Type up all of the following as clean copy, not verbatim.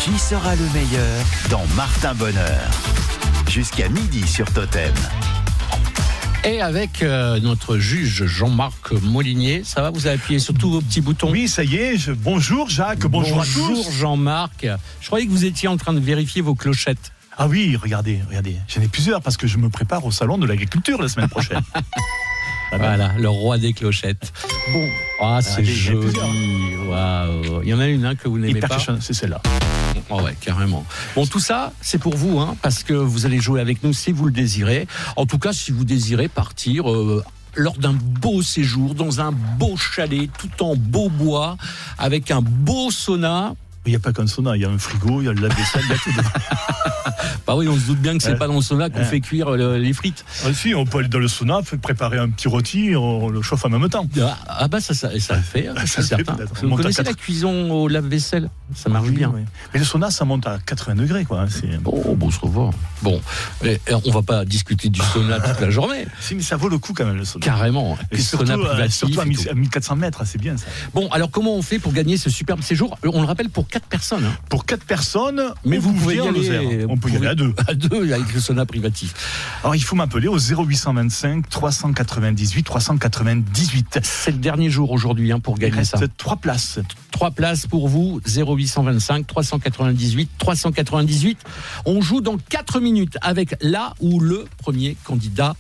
Qui sera le meilleur dans Martin Bonheur? Jusqu'à midi sur Totem. Et avec notre juge Jean-Marc Molinier, ça va, vous avez appuyé sur tous vos petits boutons? Oui, ça y est. Bonjour Jacques, bonjour à tous. Bonjour Jean-Marc. Je croyais que vous étiez en train de vérifier vos clochettes. Ah oui, regardez. J'en ai plusieurs parce que je me prépare au salon de l'agriculture la semaine prochaine. Voilà, le roi des clochettes. Bon, c'est joli. Waouh. Il y en a une que vous n'aimez pas. C'est celle-là. Oh ouais, carrément. Bon, tout ça, c'est pour vous, parce que vous allez jouer avec nous si vous le désirez. En tout cas, si vous désirez partir lors d'un beau séjour, dans un beau chalet, tout en beau bois, avec un beau sauna. Il n'y a pas qu'un sauna, il y a un frigo, il y a le lave-vaisselle, il y a tout dedans. Bah oui, on se doute bien que c'est pas dans le sauna qu'on fait cuire les frites. Ah, si, on peut aller dans le sauna, préparer un petit rôti, on le chauffe en même temps. Ah bah ça le fait, c'est certain. Vous connaissez la cuisson au lave-vaisselle? Ça marche bien. Oui. Mais le sauna, ça monte à 80 degrés, quoi. Bon, ça va. Bon, on va pas discuter du sauna toute la journée. Si, mais ça vaut le coup quand même, le sauna. Carrément. Et surtout à 1400 mètres, c'est bien ça. Bon, alors comment on fait pour gagner ce superbe séjour? On le rappelle, pour 4 personnes. Pour 4 personnes, mais vous pouvez y aller. On peut y aller à 2. À 2 avec le sauna privatif. Alors il faut m'appeler au 0825 398 398. C'est le dernier jour aujourd'hui pour gagner ça. 3 places. 3 places pour vous, 0825 398 398. On joue dans 4 minutes avec la ou le premier candidat.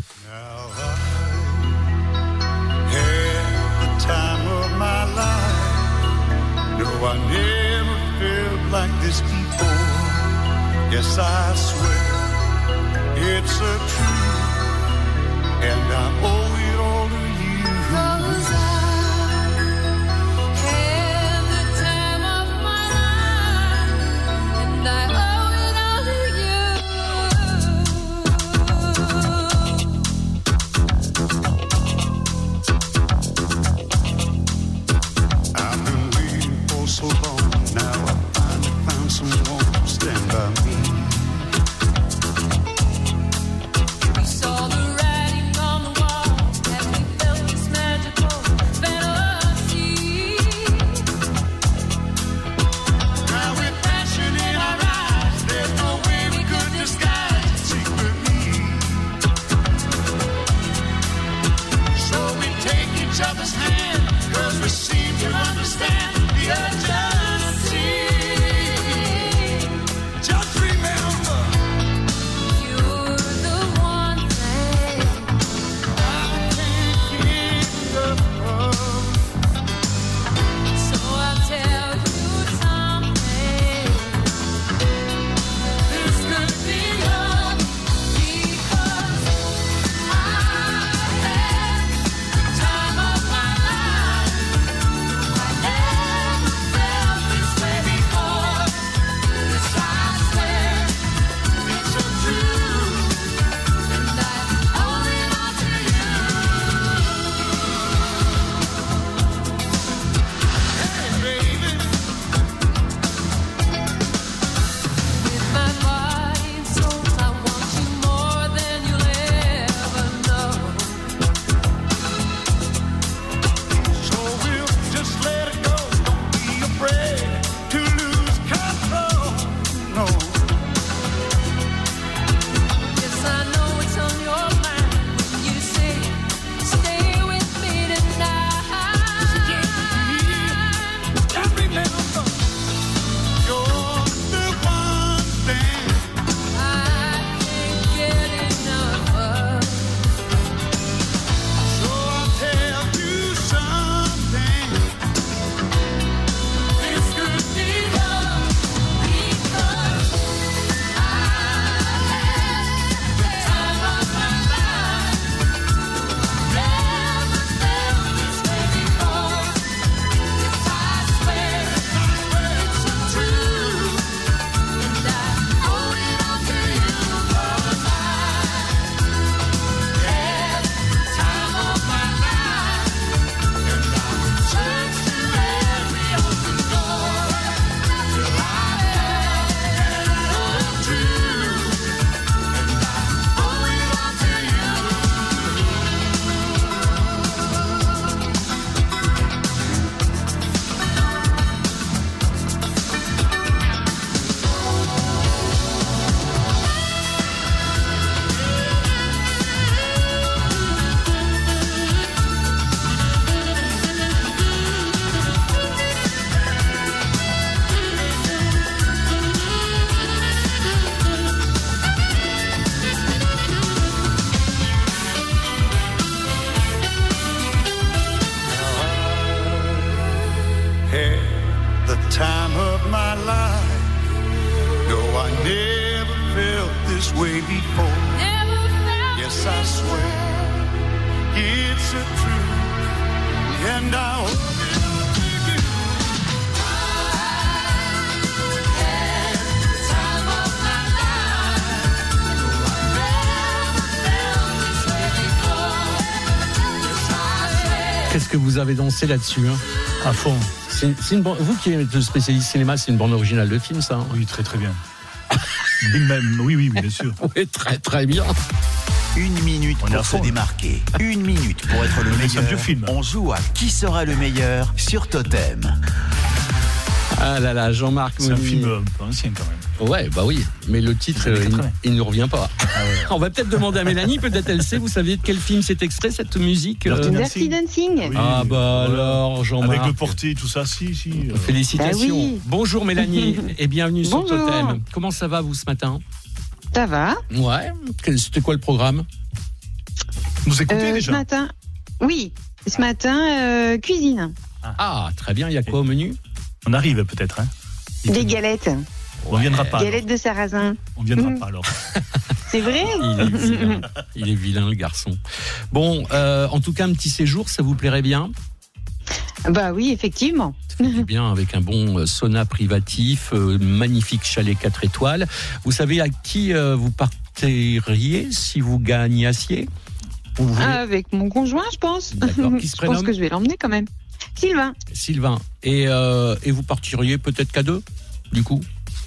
Like this before, yes I swear it's a truth, and I owe it all to you. 'Cause I had the time of my life, and I owe it all to you. I've been waiting for so long. Now I finally found someone to stand by me. We saw the writing on the wall. time of my life. No, I never felt this way before. Yes, I swear it's a truth, and I'll Qu'est-ce que vous avez dansé là-dessus, hein? À fond. C'est une bande, vous qui êtes spécialiste cinéma, c'est une bande originale de film, ça, hein? Oui, très très bien. Oui, bien sûr. Oui, très très bien. 1 minute On est à pour se fond, là. démarquer. 1 minute pour être le C'est un vieux meilleur. film. On joue à qui sera le meilleur sur Totem. Ah là là, Jean-Marc C'est un Monnier. film un peu ancien quand même. Ouais, bah oui, mais le titre, Des années 80. il ne nous revient pas. On va peut-être demander à Mélanie, peut-être elle sait, vous savez de quel film c'est extrait, cette musique Dirty Dirty Dancing. Oui, Ah bah voilà. alors, Jean-Marc. Avec le porté, tout ça, si. Félicitations. Bah oui. Bonjour Mélanie et bienvenue sur Bonjour. Totem. Comment ça va vous ce matin? Ça va. Ouais, c'était quoi le programme? Vous écoutez Ce déjà matin, oui. Ce matin, cuisine. Ah, très bien, il y a quoi au menu? On arrive peut-être, hein. Des galettes. On viendra pas. Galettes de sarrasin. On viendra Mm. pas alors. C'est vrai? Il est vilain. Il est vilain, le garçon. Bon, en tout cas, un petit séjour, ça vous plairait bien? Bah oui, effectivement. Ça fait du bien avec un bon sauna privatif, magnifique chalet 4 étoiles. Vous savez à qui vous partiriez si vous gagnassiez? Vous voulez- Avec mon conjoint, je pense. D'accord. Qui se Je pense prénomme? que je vais l'emmener quand même. Sylvain. Sylvain. Et vous partiriez peut-être qu'à 2, du coup?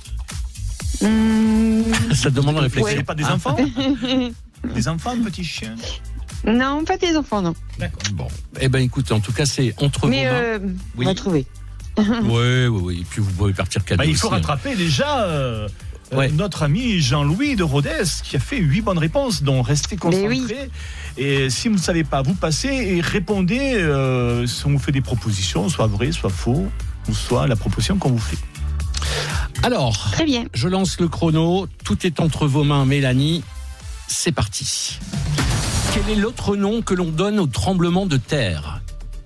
Ça demande Vous réflexion. n'avez pas des enfants Des enfants, petits chiens Non, pas tes enfants, non. D'accord. Bon, eh ben écoutez, en tout cas, c'est entre Mais vos mains. Oui. on va trouver. Oui. Et puis vous pouvez partir qu'à 2 Il faut aussi, hein. rattraper déjà Ouais. notre ami Jean-Louis de Rodez qui a fait 8 bonnes réponses, donc restez concentrés. oui. Et si vous ne savez pas, vous passez et répondez si on vous fait des propositions, soit vraies, soit faux, ou soit la proposition qu'on vous fait. Alors, Très bien. je lance le chrono. Tout est entre vos mains, Mélanie. C'est parti. Quel est l'autre nom que l'on donne au tremblement de terre?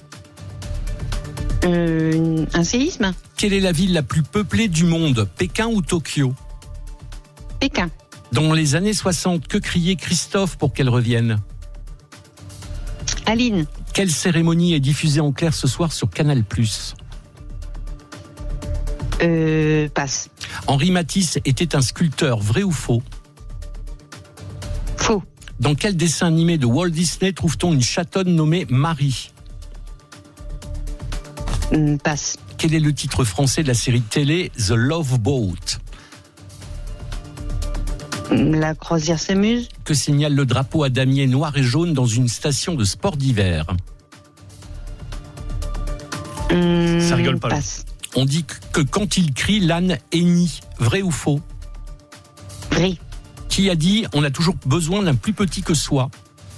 Un séisme? Quelle est la ville la plus peuplée du monde? Pékin ou Tokyo? Pékin. Dans les années 60, que criait Christophe pour qu'elle revienne? Aline. Quelle cérémonie est diffusée en clair ce soir sur Canal+? Passe. Henri Matisse était un sculpteur, vrai ou faux? Faux. Dans quel dessin animé de Walt Disney trouve-t-on une chatonne nommée Marie? Passe. Quel est le titre français de la série télé The Love Boat? La croisière s'amuse. Que signale le drapeau à damier noir et jaune dans une station de sport d'hiver? Ça rigole pas, là. Passe. On dit que quand il crie, l'âne hennit. Vrai ou faux? Vrai. Qui a dit on a toujours besoin d'un plus petit que soi?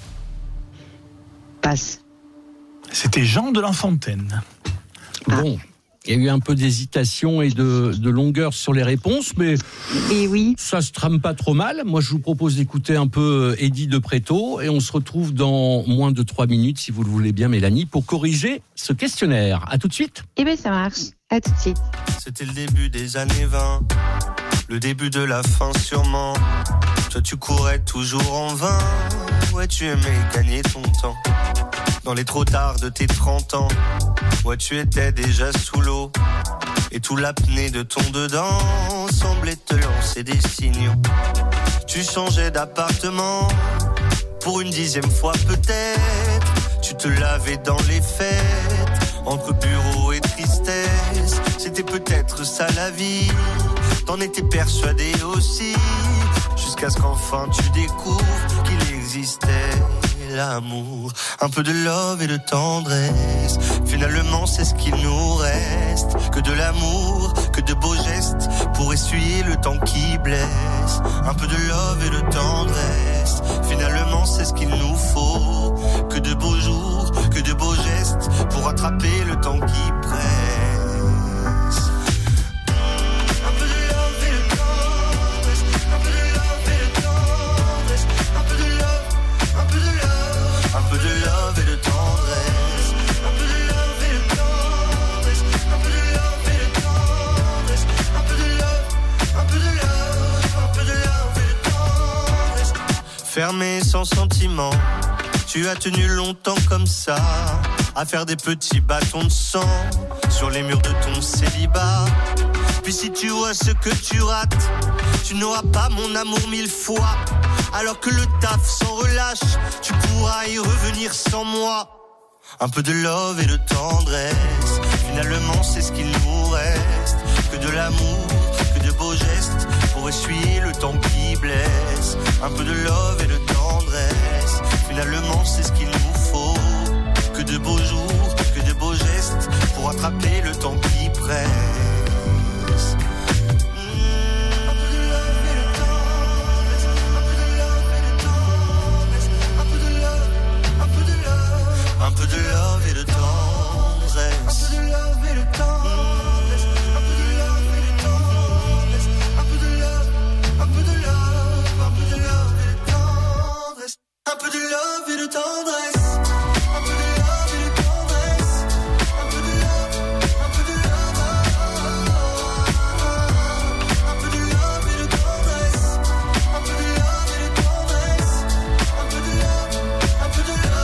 Passe. C'était Jean de La Fontaine. Bon, il y a eu un peu d'hésitation et de longueur sur les réponses, mais Et oui. ça se trame pas trop mal. Moi, je vous propose d'écouter un peu Eddie de Préto et on se retrouve dans moins de 3 minutes, si vous le voulez bien, Mélanie, pour corriger ce questionnaire. À tout de suite. Eh bien, ça marche. À tout de suite. C'était le début des années 20, le début de la fin sûrement. Toi tu courais toujours en vain, ouais tu aimais gagner ton temps. Dans les trop tard de tes 30 ans, ouais tu étais déjà sous l'eau. Et tout l'apnée de ton dedans semblait te lancer des signaux. Tu changeais d'appartement, pour une 10e fois peut-être. Tu te lavais dans les fêtes, entre bureau et tristesse. C'était peut-être ça la vie, t'en étais persuadé aussi. Jusqu'à ce qu'enfin tu découvres qu'il existait l'amour. Un peu de love et de tendresse, finalement c'est ce qu'il nous reste. Que de l'amour, que de beaux gestes, pour essuyer le temps qui blesse. Un peu de love et de tendresse, finalement c'est ce qu'il nous faut. Que de beaux jours, que de beaux gestes, pour attraper le temps qui presse. Un peu de love et de tendresse, un peu de love et de tendresse, un peu de love, un peu de love, un peu de love et de tendresse, un peu de love et de tendresse, un peu de love et de tendresse. enfermé sans sentiment. Tu as tenu longtemps comme ça, à faire des petits bâtons de sang sur les murs de ton célibat. Puis si tu vois ce que tu rates, tu n'auras pas mon amour 1000 fois. Alors que le taf s'en relâche, tu pourras y revenir sans moi. Un peu de love et de tendresse, finalement c'est ce qu'il nous reste. Que de l'amour, que de beaux gestes, pour essuyer le temps qui blesse. Un peu de love et de tendresse, finalement c'est ce qu'il nous faut. Que de beaux jours, que de beaux gestes, pour attraper le temps qui presse. Un peu de love et de tendresse. Un peu de love et de tendresse. Un peu de love et de tendresse. Un peu de love, un peu de love, un peu de love et de tendresse. Un peu de love et de tendresse. Un peu de love et de tendresse. Un peu de love, un peu de love. Un peu de love et de tendresse. Un peu de love et de tendresse. Un peu de love, un peu de love.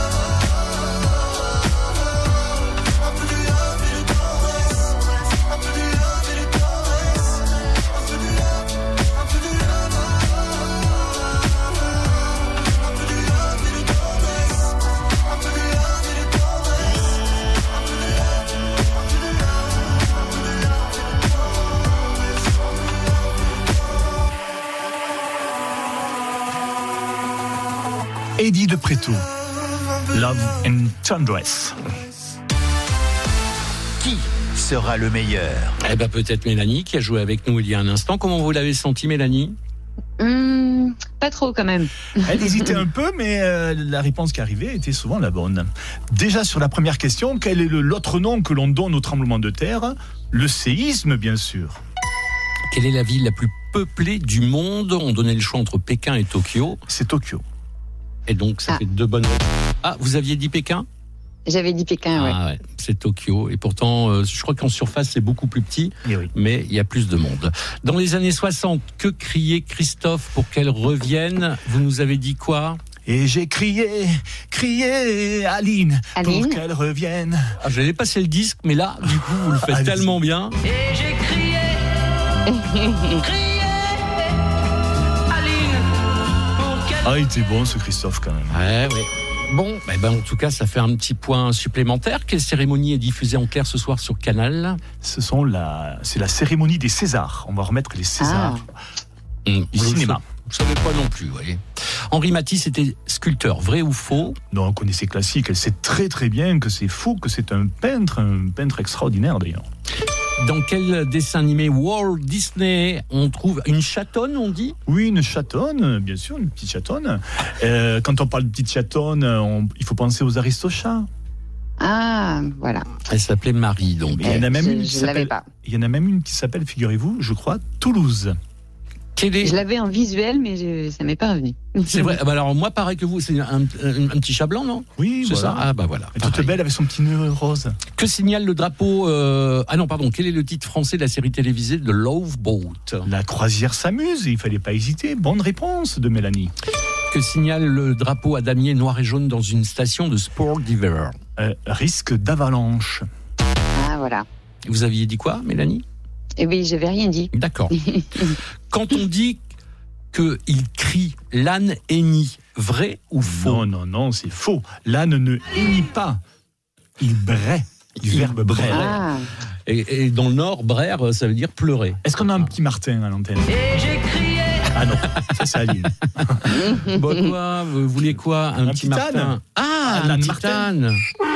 Eddie de Pretto, Love and Tendress. Qui sera le meilleur? Eh ben peut-être Mélanie qui a joué avec nous il y a un instant. Comment vous l'avez senti, Mélanie? Pas trop quand même. Elle hésitait un peu, mais la réponse qui arrivait était souvent la bonne. Déjà sur la première question, quel est l'autre nom que l'on donne au tremblement de terre? Le séisme, bien sûr. Quelle est la ville la plus peuplée du monde? On donnait le choix entre Pékin et Tokyo. C'est Tokyo. Et donc ça fait 2 bonnes réponses. Ah, vous aviez dit Pékin? J'avais dit Pékin, ouais. Ah ouais, c'est Tokyo. Et pourtant, je crois qu'en surface, c'est beaucoup plus petit, Oui. mais il y a plus de monde. Dans les années 60, que criait Christophe pour qu'elle revienne? Vous nous avez dit quoi? Et j'ai crié Aline, Aline, pour qu'elle revienne. Ah, j'allais passer le disque, mais là, du coup, vous le faites Allez-y. tellement bien. Et j'ai crié, Aline, pour qu'elle... Ah, il était bon ce Christophe quand même. Ouais, ouais. Bon, eh ben, en tout cas, ça fait un petit point supplémentaire. Quelle cérémonie est diffusée en clair ce soir sur Canal? C'est la cérémonie des Césars. On va remettre les Césars du Vous cinéma. Vous savez pas non plus, vous voyez. Henri Matisse était sculpteur, vrai ou faux? Non, on connaît ses classiques. Elle sait très très bien que c'est faux, que c'est un peintre extraordinaire d'ailleurs. Dans quel dessin animé Walt Disney on trouve une chatonne, on dit? Oui, une chatonne, bien sûr, une petite chatonne. Quand on parle de petite chatonne, il faut penser aux Aristochats. Ah, voilà. Elle s'appelait Marie, donc. Il y en a même une qui Je l'avais s'appelle. pas. Il y en a même une qui s'appelle, figurez-vous, je crois, Toulouse. Quel est... Je l'avais en visuel, mais ça m'est pas revenu. C'est vrai. Ah bah alors moi, pareil que vous, c'est un petit chat blanc, non? Oui, C'est voilà. ça. Ah bah voilà. Elle est toute pareil. belle avec son petit nœud rose. Que signale le drapeau Ah non, pardon. Quel est le titre français de la série télévisée de Love Boat? La croisière s'amuse, il fallait pas hésiter. Bonne réponse de Mélanie. Que signale le drapeau à damier noir et jaune dans une station de sport d'hiver? Risque d'avalanche. Ah, voilà. Vous aviez dit quoi, Mélanie? Eh bien, j'avais rien dit. D'accord. Quand on dit qu'il crie l'âne hennit, vrai ou faux? Non, c'est faux. L'âne ne hennit pas. Il braie. Du verbe braire. Ah, Et dans le Nord, braire, ça veut dire pleurer. Est-ce qu'on a un petit Martin à l'antenne? Et j'ai crié, Ah non, ça c'est Aline. Bon, quoi, vous vouliez quoi? Un petit petit âne. Martin? Ah, un l'âne petit Martin. âne.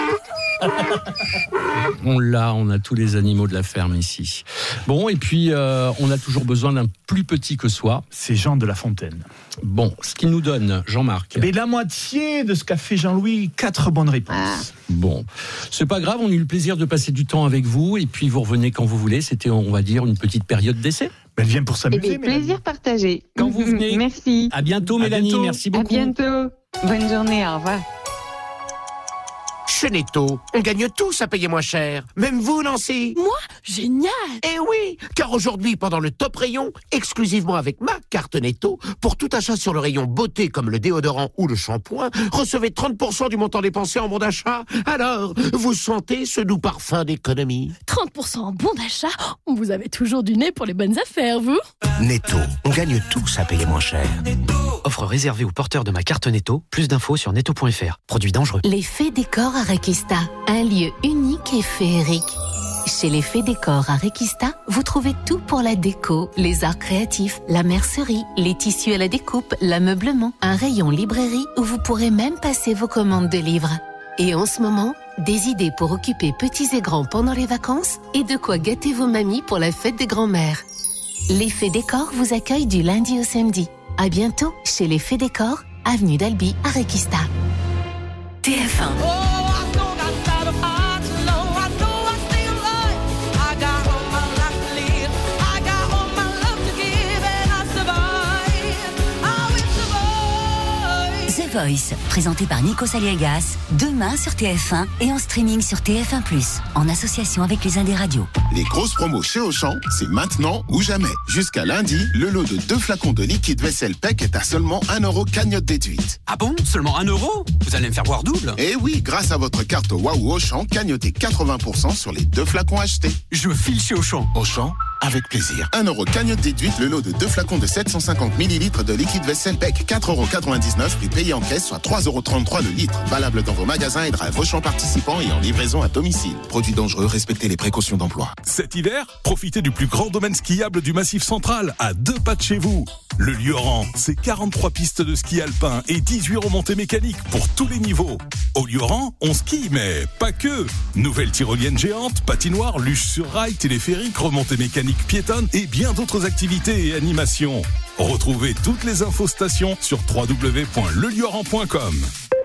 On a tous les animaux de la ferme ici. Bon, et puis on a toujours besoin d'un plus petit que soi. C'est Jean de La Fontaine. Bon, ce qui nous donne, Jean-Marc. Mais la moitié de ce qu'a fait Jean-Louis, 4 bonnes réponses. Bon, c'est pas grave, on a eu le plaisir de passer du temps avec vous, et puis vous revenez quand vous voulez. C'était, on va dire, une petite période d'essai. Elle vient pour eh s'amuser, bien, Mélanie. plaisir partagé. Quand vous venez. Merci. À bientôt, À Mélanie. bientôt. Merci À beaucoup. bientôt. Bonne journée. Au revoir. Chez Netto, on gagne tous à payer moins cher. Même vous, Nancy. Moi? Génial! Eh oui, car aujourd'hui, pendant le top rayon, exclusivement avec ma carte Netto, pour tout achat sur le rayon beauté comme le déodorant ou le shampoing, recevez 30% du montant dépensé en bon d'achat. Alors, vous sentez ce doux parfum d'économie? 30% en bon d'achat? Vous avez toujours du nez pour les bonnes affaires, vous? Netto, on gagne tous à payer moins cher. Offre réservée aux porteurs de ma carte Netto. Plus d'infos sur netto.fr. Produit dangereux. Les Fées Décor à Requista, un lieu unique et féerique. Chez les Fées Décor à Requista, vous trouvez tout pour la déco, les arts créatifs, la mercerie, les tissus à la découpe, l'ameublement, un rayon librairie où vous pourrez même passer vos commandes de livres. Et en ce moment, des idées pour occuper petits et grands pendant les vacances et de quoi gâter vos mamies pour la fête des grands-mères. Les Fées Décor vous accueillent du lundi au samedi. À bientôt chez les Fées Décor, avenue d'Albi à Requista. TF1. The Voice, présenté par Nico Saliegas, demain sur TF1 et en streaming sur TF1+, en association avec les Indés Radio. Les grosses promos chez Auchan, c'est maintenant ou jamais. Jusqu'à lundi, le lot de 2 flacons de liquide vaisselle PEC est à seulement 1 € cagnotte déduite. Ah bon? Seulement 1 €? Vous allez me faire voir double? Eh oui, grâce à votre carte Waouh Auchan, cagnotez 80% sur les 2 flacons achetés. Je file chez Auchan. Auchan, avec plaisir. 1 € cagnotte déduite, le lot de 2 flacons de 750 ml de liquide vaisselle PEC, 4,99 €, prix payé en caisse, soit 3,33 € le litre. Valable dans vos magasins et drive Auchan participants et en livraison à domicile. Produit dangereux, respectez les précautions d'emploi. Cet hiver, profitez du plus grand domaine skiable du Massif Central, à 2 pas de chez vous. Le Lioran, c'est 43 pistes de ski alpin et 18 remontées mécaniques pour tous les niveaux. Au Lioran, on skie, mais pas que. Nouvelle tyrolienne géante, patinoire, luge sur rail, téléphérique, remontée mécanique piétonne et bien d'autres activités et animations. Retrouvez toutes les infos stations sur www.lelioran.com.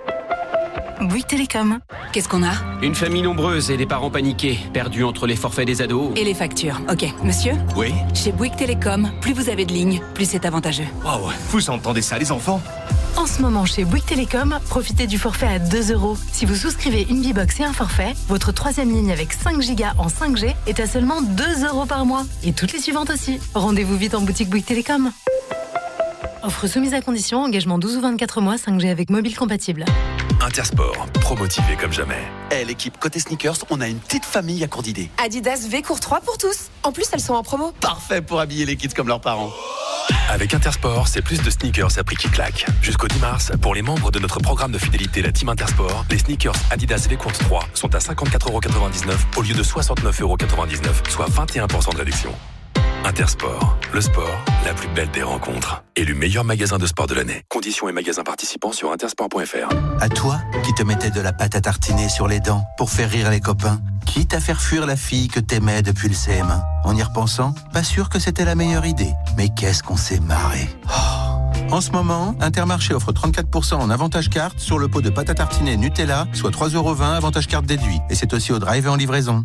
Bouygues Télécom. Qu'est-ce qu'on a? Une famille nombreuse et des parents paniqués, perdus entre les forfaits des ados. Et les factures. Ok, monsieur? Oui. Chez Bouygues Télécom, plus vous avez de lignes, plus c'est avantageux. Waouh, vous entendez ça, les enfants? En ce moment, chez Bouygues Télécom, profitez du forfait à 2 €. Si vous souscrivez une B-Box et un forfait, votre 3e ligne avec 5 Go en 5G est à seulement 2 € par mois. Et toutes les suivantes aussi. Rendez-vous vite en boutique Bouygues Télécom. Offre soumise à condition, engagement 12 ou 24 mois, 5G avec mobile compatible. Intersport, pro-motivé comme jamais. L'équipe côté sneakers, on a une petite famille à court d'idées. Adidas V Court 3 pour tous. En plus, elles sont en promo. Parfait pour habiller les kids comme leurs parents. Avec Intersport, c'est plus de sneakers à prix qui claque. Jusqu'au 10 mars, pour les membres de notre programme de fidélité, la Team Intersport, les sneakers Adidas V Court 3 sont à 54,99 € au lieu de 69,99 €, soit 21% de réduction. Intersport, le sport, la plus belle des rencontres. Élu meilleur magasin de sport de l'année. Conditions et magasins participants sur intersport.fr. À toi, qui te mettais de la pâte à tartiner sur les dents pour faire rire les copains, quitte à faire fuir la fille que t'aimais depuis le CM1. En y repensant, pas sûr que c'était la meilleure idée. Mais qu'est-ce qu'on s'est marré. En ce moment, Intermarché offre 34% en avantage carte sur le pot de pâte à tartiner Nutella, soit 3,20 € avantage carte déduit. Et c'est aussi au drive et en livraison.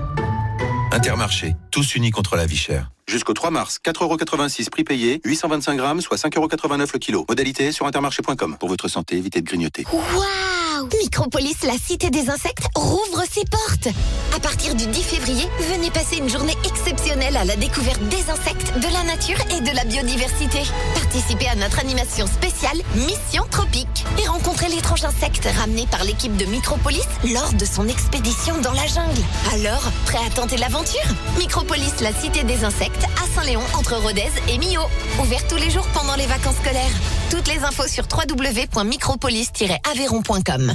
Intermarché, tous unis contre la vie chère. Jusqu'au 3 mars, 4,86 € prix payé, 825 grammes, soit 5,89 € le kilo. Modalité sur intermarché.com. Pour votre santé, évitez de grignoter. Waouh! Micropolis, la cité des insectes, rouvre ses portes. À partir du 10 février, venez passer une journée exceptionnelle à la découverte des insectes, de la nature et de la biodiversité. Participez à notre animation spéciale Mission Tropique et rencontrez l'étrange insecte ramené par l'équipe de Micropolis lors de son expédition dans la jungle. Alors, prêt à tenter l'aventure? Micropolis, la cité des insectes, à Saint-Léon, entre Rodez et Millau. Ouvert tous les jours pendant les vacances scolaires. Toutes les infos sur www.micropolis-aveyron.com.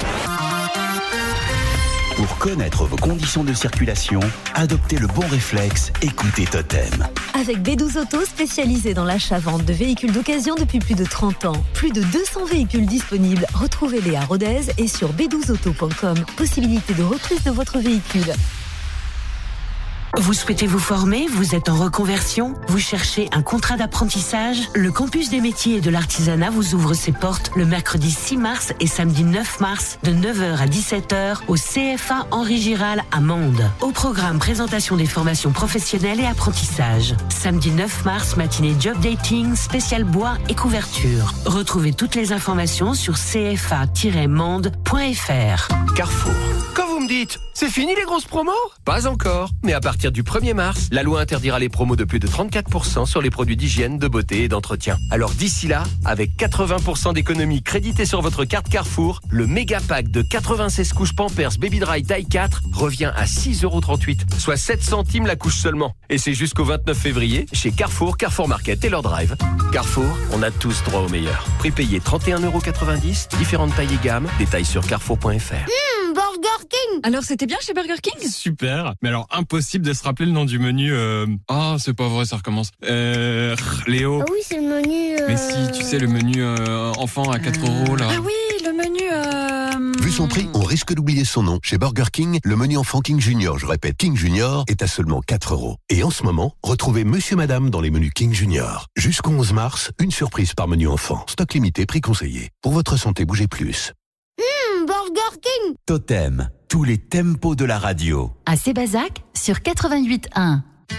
Pour connaître vos conditions de circulation, adoptez le bon réflexe, écoutez Totem. Avec B12 Auto, spécialisé dans l'achat-vente de véhicules d'occasion depuis plus de 30 ans. Plus de 200 véhicules disponibles. Retrouvez-les à Rodez et sur b12auto.com. Possibilité de reprise de votre véhicule. Vous souhaitez vous former? Vous êtes en reconversion? Vous cherchez un contrat d'apprentissage? Le Campus des métiers et de l'artisanat vous ouvre ses portes le mercredi 6 mars et samedi 9 mars de 9h à 17h au CFA Henri Giral à Mende. Au programme, présentation des formations professionnelles et apprentissage. Samedi 9 mars, matinée job dating, spécial bois et couverture. Retrouvez toutes les informations sur cfa-mende.fr. Carrefour. Quand vous me dites, c'est fini les grosses promos? Pas encore, mais à partir du 1er mars, la loi interdira les promos de plus de 34% sur les produits d'hygiène, de beauté et d'entretien. Alors d'ici là, avec 80% d'économies créditées sur votre carte Carrefour, le méga pack de 96 couches Pampers Baby Dry taille 4 revient à 6,38 €, soit 7 centimes la couche seulement. Et c'est jusqu'au 29 février chez Carrefour, Carrefour Market et leur drive. Carrefour, on a tous droit au meilleur. Prix payé 31,90 €, différentes tailles et gammes, détails sur carrefour.fr. Burger King. Alors c'était bien chez Burger King? Super. Mais alors impossible de se rappeler le nom du menu. Ah, c'est pas vrai, ça recommence. Léo. Ah oui, c'est le menu. Mais si, tu sais le menu enfant à 4 € là. Ah oui, le menu. Vu son prix, on risque d'oublier son nom. Chez Burger King, le menu enfant King Junior, je répète, King Junior, est à seulement 4 €. Et en ce moment, retrouvez Monsieur Madame dans les menus King Junior. Jusqu'au 11 mars, une surprise par menu enfant. Stock limité, prix conseillé. Pour votre santé, bougez plus. Burger King. Totem, tous les tempos de la radio. À Sébazac, sur 88.1.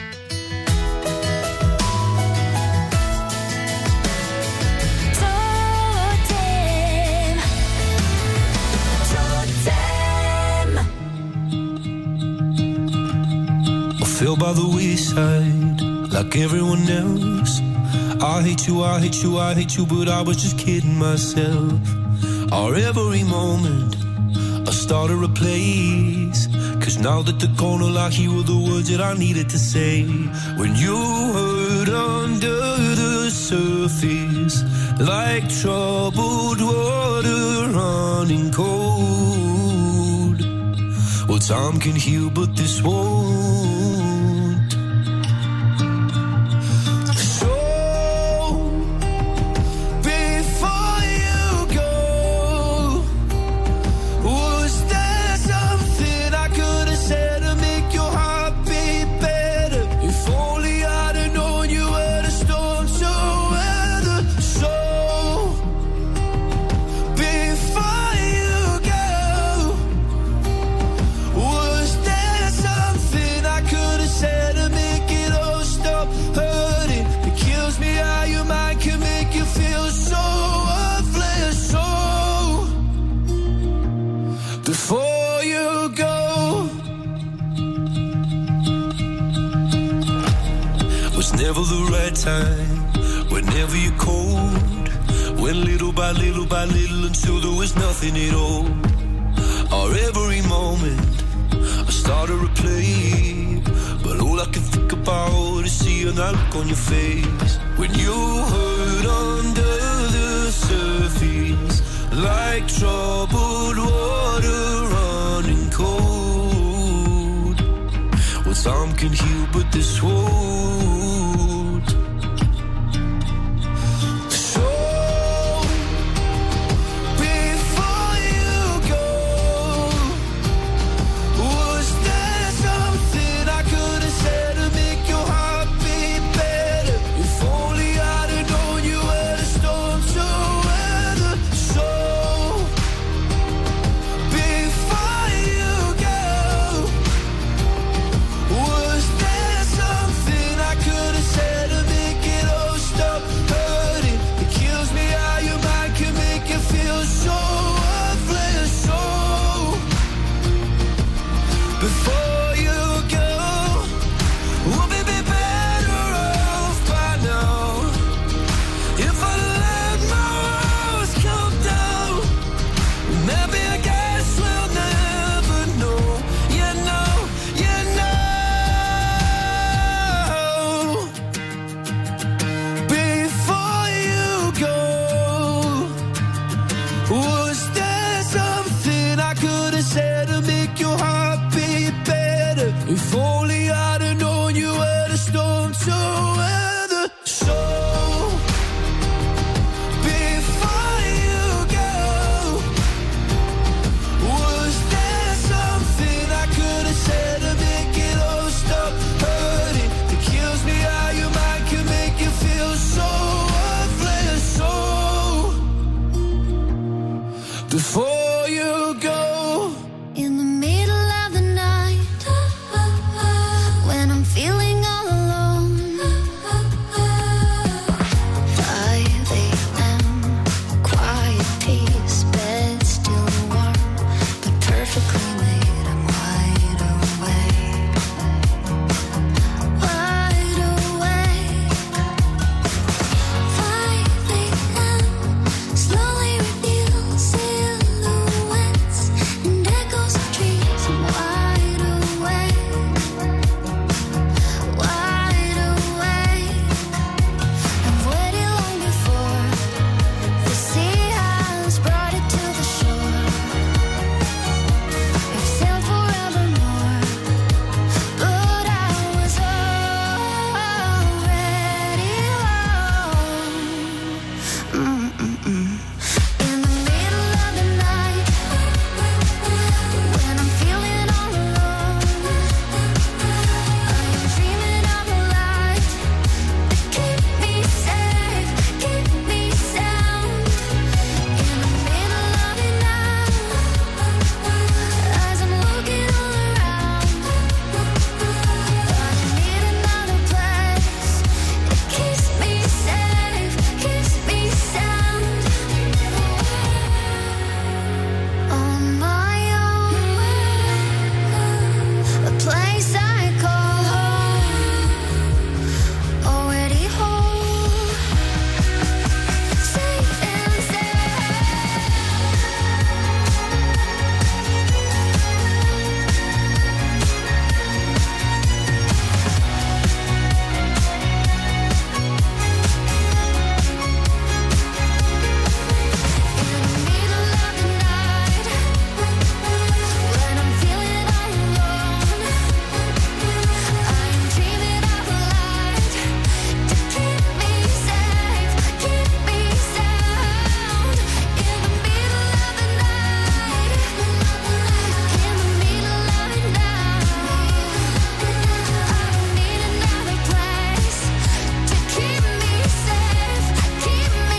I feel by the wayside, like everyone else. I hate you, I hate you, I hate you, but I was just kidding myself. Our every moment, I started a place. Cause now that the corner lock, here were the words that I needed to say. When you hurt under the surface, like troubled water running cold. Well, time can heal, but this won't. Before you go, was never the right time. Whenever you're cold, went little by little by little until there was nothing at all. Our every moment, I started to play, but all I can think about is seeing that look on your face. When you hurt under the surface, like troubled water running cold. Well, some can heal, but this won't. So, before you go, was there something I could have said to make your heart beat better? If only I'd have known you were the storm to weather. So, before you go. In the middle of the night, when I'm feeling all alone, 5 a.m., quiet peace, bed still warm, but perfectly made. I'm wide awake, wide awake. 5 a.m., slowly reveals silhouettes and echoes of dreams. I'm wide awake, wide awake. I've waited long before the sea has brought it to the shore. We've sailed forevermore, but I was already home. In the middle of the night, when I'm feeling all alone, I am dreaming of a light that keep me safe, keep me sound. In the middle of it now, as I'm looking all around, I need another place that keeps me safe, keeps me sound. On my own, a place I call home, already home, safe and when I'm feeling all alone, I'm dreaming of a light to keep me safe, keep me sound. In the middle of the night, in the middle of it now, I need another place to keep me safe, keep me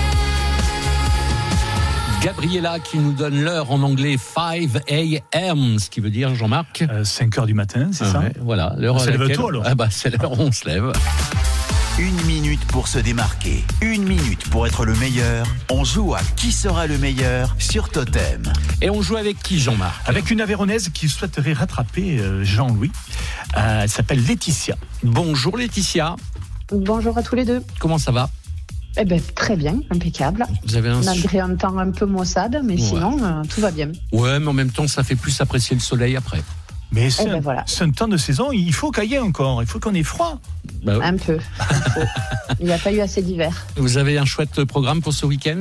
safe. Gabriella qui nous donne l'heure en anglais 5 a.m., ce qui veut dire, Jean-Marc 5 heures du matin, c'est ça? Ouais, voilà, l'heure On se à lève laquelle- tôt, alors. Ah bah, c'est l'heure où on se lève. 1 minute pour se démarquer. 1 minute pour être le meilleur. On joue à Qui sera le meilleur sur Totem. Et on joue avec qui, Jean-Marc? Avec une Aveyronnaise qui souhaiterait rattraper Jean-Louis. Elle s'appelle Laetitia. Bonjour Laetitia. Bonjour à tous les deux. Comment ça va? Eh ben, très bien, impeccable. Vous avez un... Malgré un temps un peu maussade, mais Ouais. sinon, tout va bien. Ouais, mais en même temps, ça fait plus apprécier le soleil après. Mais c'est ben voilà. c'est un temps de saison, il faut qu'il y ait encore, il faut qu'on ait froid. Bah ouais. Un peu. Il n'y a pas eu assez d'hiver. Vous avez un chouette programme pour ce week-end?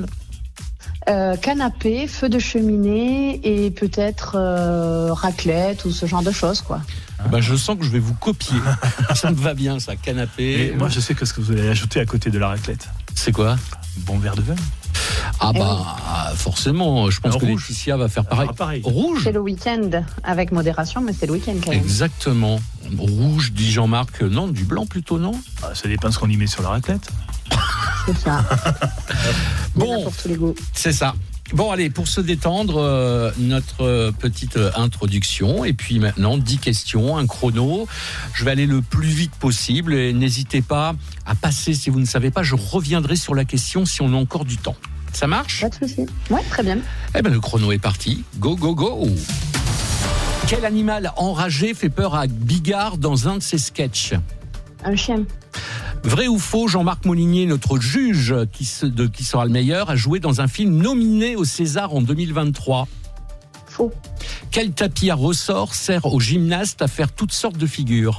Canapé, feu de cheminée et peut-être raclette ou ce genre de choses, quoi. Bah, je sens que je vais vous copier. Ça me va bien, ça, canapé. Et moi, je sais que ce que vous allez ajouter à côté de la raclette. C'est quoi? Bon verre de vin. Ah bah, forcément, je pense Alors, que rouge. Laetitia va faire pareil. Alors, pareil. Rouge? C'est le week-end, avec modération, mais c'est le week-end quand même. Exactement. Rouge, dit Jean-Marc. Non, du blanc plutôt, non? Ah, ça dépend ce qu'on y met sur la raclette. C'est ça. Bon, pour tous les goûts. c'est ça. Bon, allez, pour se détendre, notre petite introduction. Et puis maintenant, 10 questions, un chrono. Je vais aller le plus vite possible. Et n'hésitez pas à passer si vous ne savez pas. Je reviendrai sur la question si on a encore du temps. Ça marche? Pas de souci. Ouais, très bien. Eh bien, le chrono est parti. Go, go, go! Quel animal enragé fait peur à Bigard dans un de ses sketchs? Un chien. Vrai ou faux, Jean-Marc Molinier, notre juge de Qui sera le meilleur, a joué dans un film nominé au César en 2023. Faux. Quel tapis à ressort sert aux gymnastes à faire toutes sortes de figures?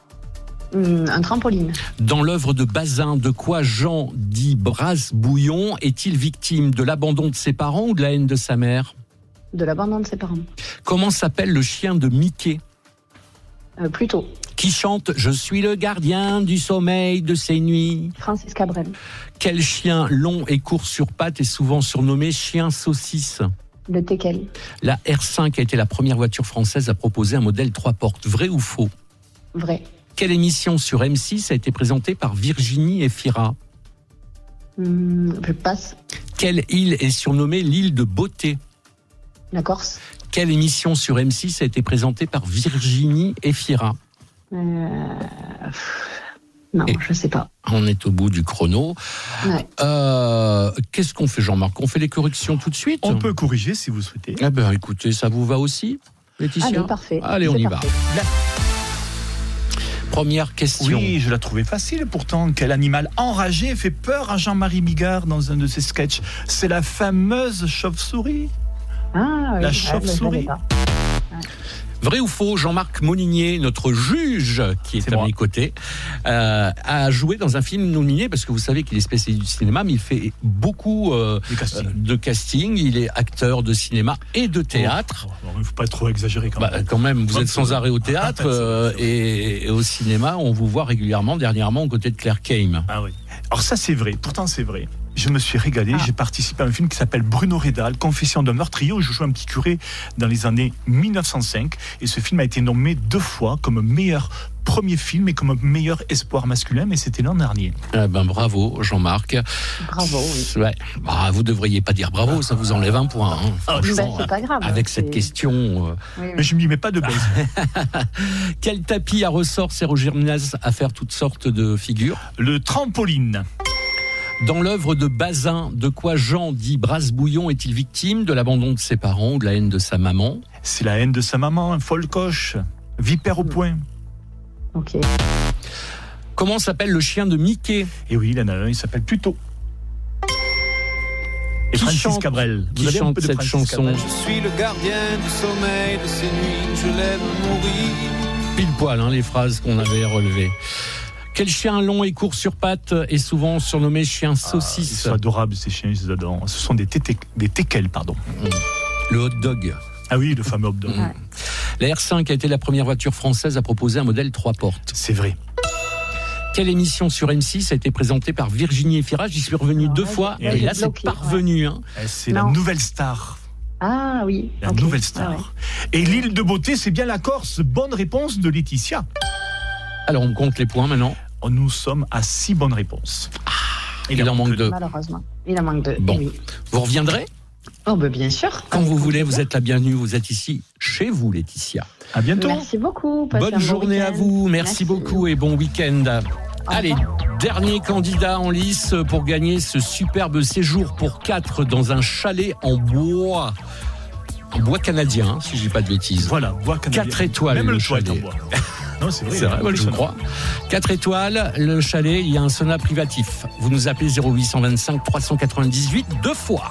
Un trampoline. Dans l'œuvre de Bazin, de quoi Jean dit Brasse-Bouillon est-il victime de l'abandon de ses parents ou de la haine de sa mère? De l'abandon de ses parents. Comment s'appelle le chien de Mickey? Plutôt. Qui chante « Je suis le gardien du sommeil de ces nuits ». Francis Cabrel. Quel chien long et court sur pattes est souvent surnommé chien saucisse? Le teckel. La R5 a été la première voiture française à proposer un modèle 3 portes. Vrai ou faux? Vrai. Quelle émission sur M6 a été présentée par Virginie Efira? Je passe. Quelle île est surnommée l'île de beauté? La Corse. Quelle émission sur M6 a été présentée par Virginie Efira? Non, je sais pas. On est au bout du chrono. Ouais. Qu'est-ce qu'on fait, Jean-Marc? On fait les corrections tout de suite? On peut corriger si vous souhaitez. Eh ben, écoutez, ça vous va aussi, Laetitia? Allez, parfait. Allez, on C'est y parfait. va. Première question. Oui, je la trouvais facile pourtant. Quel animal enragé fait peur à Jean-Marie Bigard dans un de ses sketchs? C'est la fameuse chauve-souris. Ah, oui, La ouais, chauve-souris. je savais pas. Vrai ou faux, Jean-Marc Monigné, notre juge qui est à mes côtés, a joué dans un film nominé, parce que vous savez qu'il est spécialiste du cinéma, mais il fait beaucoup de casting. Il est acteur de cinéma et de théâtre. Il ne faut pas trop exagérer quand même. Quand même, vous êtes sans arrêt au théâtre et au cinéma, on vous voit régulièrement, dernièrement, aux côtés de Claire Kame. Ah oui. Alors ça c'est vrai, pourtant c'est vrai. Je me suis régalé, j'ai participé à un film qui s'appelle Bruno Rédal, Confession d'un meurtrier, où je joue un petit curé dans les années 1905. Et ce film a été nommé 2 fois comme meilleur premier film et comme meilleur espoir masculin, mais c'était l'an dernier. Bravo Jean-Marc. Bravo, oui. Ouais. Bah, vous devriez pas dire bravo, ça vous enlève un point. Hein. Franchement, c'est pas grave. Avec cette question. Mais je ne m'y mets pas de base. Quel tapis à ressort sert au gymnase à faire toutes sortes de figures? Le trampoline. Dans l'œuvre de Bazin, de quoi Jean dit Brasse-Bouillon est-il victime? De l'abandon de ses parents ou de la haine de sa maman? C'est la haine de sa maman, un folle coche, vipère au poing. Ok. Comment s'appelle le chien de Mickey? Et oui, il en a un, il s'appelle Pluto. Et Qui Francis chante- Cabrel. qui Vous avez un chante peu de cette Francis chanson? Cabrel? Je suis le gardien du sommeil de ces nuits, je l'aime mourir. Pile poil, les phrases qu'on avait relevées. Quel chien long et court sur pattes est souvent surnommé chien saucisse? Ils sont adorables ces chiens, je les adore. Ce sont des teckels, pardon. Le hot dog. Ah oui, le fameux hot dog. La R5 a été la première voiture française à proposer un modèle 3 portes. C'est vrai. Quelle émission sur M6 a été présentée par Virginie Efira? J'y suis revenu 2 fois et là c'est parvenu. C'est la nouvelle star. Ah oui. La ok. nouvelle star. Ah ouais. Et l'île de beauté, c'est bien la Corse. Bonne réponse de Laetitia. Alors on compte les points maintenant. Nous sommes à 6 bonnes réponses. Il en manque 2. Malheureusement. Il en manque 2. Bon. Oui. Vous reviendrez? Oh, ben bien sûr. Quand vous voulez, vous êtes la bienvenue. Vous êtes ici, chez vous, Laetitia. À bientôt. Merci beaucoup. Passez un Bonne bon journée à week-end. vous. Merci beaucoup et bon week-end. Allez, dernier candidat en lice pour gagner ce superbe séjour pour 4 dans un chalet en bois. En bois canadien, si je dis pas de bêtises. Voilà, bois canadien. 4 étoiles, Même le le toit est chalet. en bois. Non, c'est vrai. C'est vrai, moi, je crois. 4 étoiles, le chalet, il y a un sauna privatif. Vous nous appelez 0825 398 2 fois.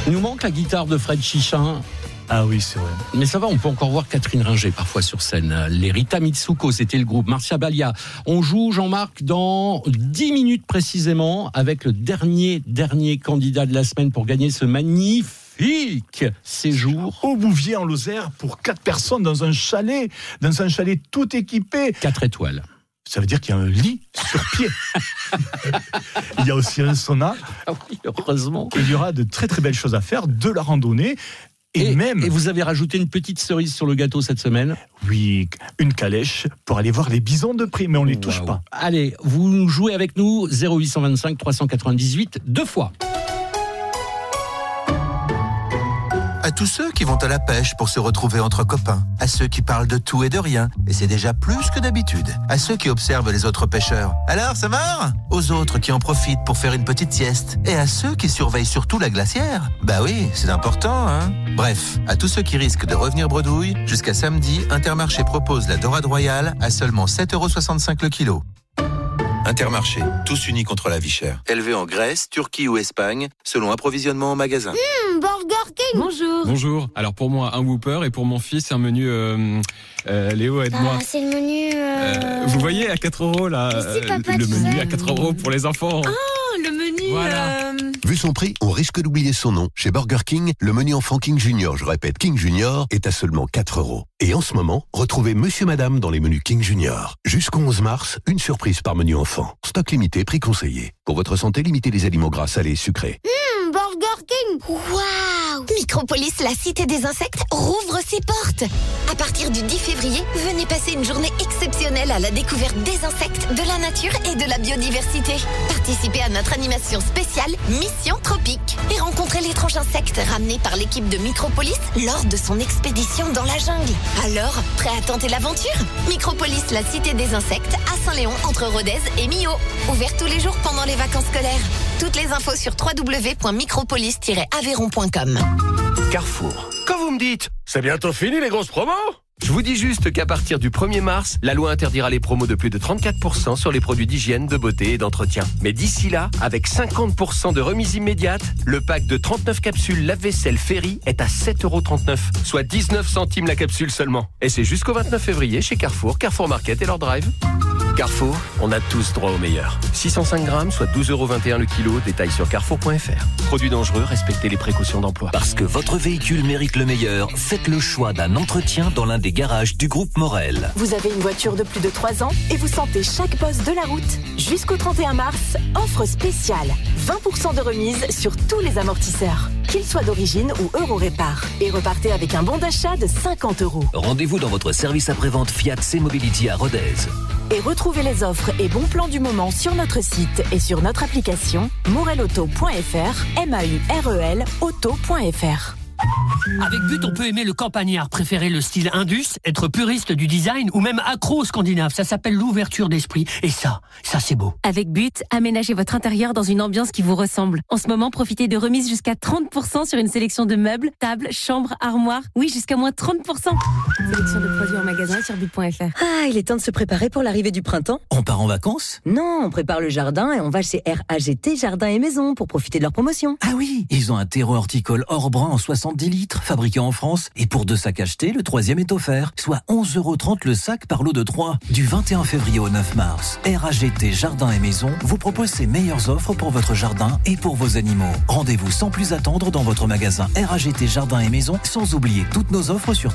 Il nous manque la guitare de Fred Chichin. Ah oui, c'est vrai. Mais ça va, on peut encore voir Catherine Ringer parfois sur scène. Les Rita Mitsuko, c'était le groupe. Marcia Balia. On joue, Jean-Marc, dans 10 minutes précisément, avec le dernier candidat de la semaine pour gagner ce magnifique séjour au Bouvier en Lozère pour 4 personnes dans un chalet tout équipé. 4 étoiles. Ça veut dire qu'il y a un lit sur pied. Il y a aussi un sauna. Ah oui, heureusement. Et il y aura de très très belles choses à faire, de la randonnée. Et vous avez rajouté une petite cerise sur le gâteau cette semaine. Oui, une calèche pour aller voir les bisons de près, mais on ne les touche pas. Allez, vous jouez avec nous 0825 398 2 fois. À tous ceux qui vont à la pêche pour se retrouver entre copains, à ceux qui parlent de tout et de rien, et c'est déjà plus que d'habitude, à ceux qui observent les autres pêcheurs. Alors, ça marre ? Aux autres qui en profitent pour faire une petite sieste, et à ceux qui surveillent surtout la glacière. Bah oui, c'est important, hein ? Bref, à tous ceux qui risquent de revenir bredouille, jusqu'à samedi, Intermarché propose la dorade royale à seulement 7,65 € le kilo. Intermarché, tous unis contre la vie chère. Élevé en Grèce, Turquie ou Espagne, selon approvisionnement en magasin. Burger King. Bonjour. Bonjour. Alors pour moi, un Whopper et pour mon fils, un menu... Léo, aide-moi. C'est le menu... Vous voyez, à 4 € là, papa, le tu menu sais. à 4 € pour les enfants. Oh, le menu. Voilà. Vu son prix, on risque d'oublier son nom. Chez Burger King, le menu enfant King Junior, je répète King Junior, est à seulement 4 €. Et en ce moment, retrouvez Monsieur Madame dans les menus King Junior. Jusqu'au 11 mars, une surprise par menu enfant. Stock limité, prix conseillé. Pour votre santé, limitez les aliments gras, salés et sucrés. Burger King. Waouh. Micropolis, la cité des insectes, rouvre ses portes. À partir du 10 février, venez passer une journée exceptionnelle à la découverte des insectes, de la nature et de la biodiversité. Participez à notre animation spéciale Mission Tropique et rencontrez l'étrange insecte ramené par l'équipe de Micropolis lors de son expédition dans la jungle. Alors, prêt à tenter l'aventure ? Micropolis, la cité des insectes, à Saint-Léon, entre Rodez et Millau. Ouvert tous les jours pendant les vacances scolaires. Toutes les infos sur www.micropolis-aveyron.com. Carrefour. Quand vous me dites, c'est bientôt fini les grosses promos ? Je vous dis juste qu'à partir du 1er mars, la loi interdira les promos de plus de 34% sur les produits d'hygiène, de beauté et d'entretien. Mais d'ici là, avec 50% de remise immédiate, le pack de 39 capsules lave-vaisselle Ferry est à 7,39 €, soit 19 centimes la capsule seulement. Et c'est jusqu'au 29 février chez Carrefour, Carrefour Market et leur drive. Carrefour, on a tous droit au meilleur. 605 grammes, soit 12,21 € le kilo. Détail sur carrefour.fr. Produits dangereux, respectez les précautions d'emploi. Parce que votre véhicule mérite le meilleur, faites le choix d'un entretien dans l'un des garages du groupe Morel. Vous avez une voiture de plus de 3 ans et vous sentez chaque bosse de la route. Jusqu'au 31 mars, offre spéciale. 20% de remise sur tous les amortisseurs, qu'ils soient d'origine ou Eurorépar. Et repartez avec un bon d'achat de 50 €. Rendez-vous dans votre service après-vente Fiat C-Mobility à Rodez. Et retrouvez les offres et bons plans du moment sur notre site et sur notre application morelauto.fr, MAUREL auto.fr. Avec But, on peut aimer le campagnard, préférer le style indus, être puriste du design ou même accro au scandinave. Ça s'appelle l'ouverture d'esprit. Et ça c'est beau. Avec But, aménagez votre intérieur dans une ambiance qui vous ressemble. En ce moment, profitez de remises jusqu'à 30% sur une sélection de meubles, tables, chambres, armoires. Oui, jusqu'à moins 30%. Sélection de produits en magasin sur but.fr. Ah, il est temps de se préparer pour l'arrivée du printemps. On part en vacances ? Non, on prépare le jardin et on va chez RAGT Jardin et Maison pour profiter de leur promotion. Ah oui, ils ont un terreau horticole hors brun en 70 litres, fabriqué en France. Et pour 2 sacs achetés, le 3e est offert. Soit 11,30 € le sac par lot de 3. Du 21 février au 9 mars, RAGT Jardin et Maison vous propose ses meilleures offres pour votre jardin et pour vos animaux. Rendez-vous sans plus attendre dans votre magasin RAGT Jardin et Maison, sans oublier toutes nos offres sur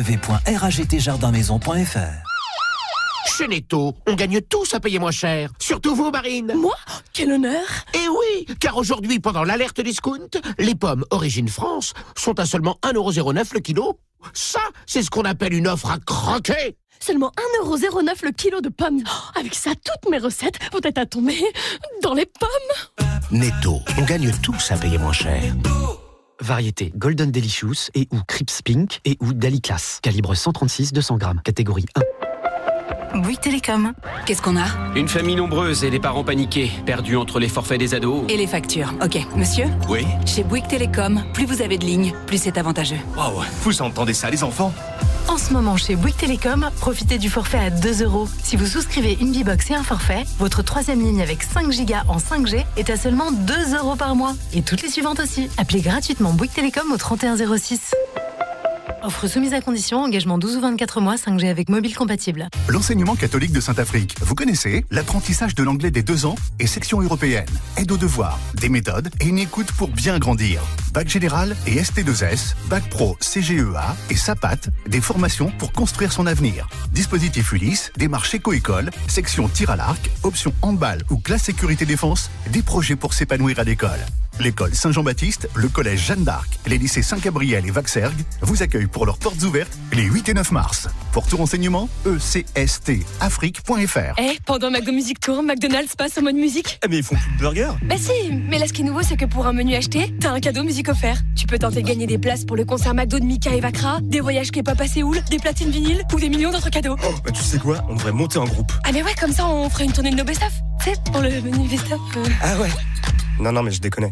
www.ragtjardinmaison.fr. Chez Netto, on gagne tous à payer moins cher. Surtout vous, Marine. Moi ? Quel honneur. Eh oui, car aujourd'hui, pendant l'alerte discount, les pommes Origine France sont à seulement 1,09 € le kilo. Ça, c'est ce qu'on appelle une offre à croquer. Seulement 1,09 € le kilo de pommes. Oh, avec ça, toutes mes recettes vont être à tomber dans les pommes. Netto, on gagne tous à payer moins cher. Variété Golden Delicious et ou Crips Pink et ou Dali Class. Calibre 136-200 grammes. Catégorie 1. Bouygues Télécom. Qu'est-ce qu'on a ? Une famille nombreuse et des parents paniqués, perdus entre les forfaits des ados. Et les factures. Ok, monsieur ? Oui. Chez Bouygues Télécom, plus vous avez de lignes, plus c'est avantageux. Wow, vous entendez ça, les enfants ? En ce moment, chez Bouygues Télécom, profitez du forfait à 2 €. Si vous souscrivez une B-Box et un forfait, votre troisième ligne avec 5 Go en 5G est à seulement 2 € par mois. Et toutes les suivantes aussi. Appelez gratuitement Bouygues Télécom au 31 06. Offre soumise à condition, engagement 12 ou 24 mois, 5G avec mobile compatible. L'enseignement catholique de Saint-Afrique. Vous connaissez l'apprentissage de l'anglais des 2 ans et section européenne. Aide aux devoirs, des méthodes et une écoute pour bien grandir. Bac général et ST2S, Bac Pro CGEA et SAPAT, des formations pour construire son avenir. Dispositif Ulysse, démarche éco-école, section tir à l'arc, option handball ou classe sécurité défense, des projets pour s'épanouir à l'école. L'école Saint-Jean-Baptiste, le collège Jeanne d'Arc, les lycées Saint-Gabriel et Vaxergue vous accueillent pour leurs portes ouvertes les 8 et 9 mars. Pour tout renseignement, ecstafrique.fr. Pendant McDo Music Tour, McDonald's passe en mode musique. Mais ils font plus de burgers. Bah si, mais là ce qui est nouveau c'est que pour un menu acheté, t'as un cadeau musique offert. Tu peux tenter de gagner des places pour le concert McDo de Mika et Vakra, des voyages K-pop à Séoul, des platines vinyles ou des millions d'autres cadeaux. Tu sais quoi, on devrait monter en groupe. Ah mais ouais, comme ça on ferait une tournée de nos best-of. Tu sais, pour le menu best-of. Ah ouais. Non mais je déconne.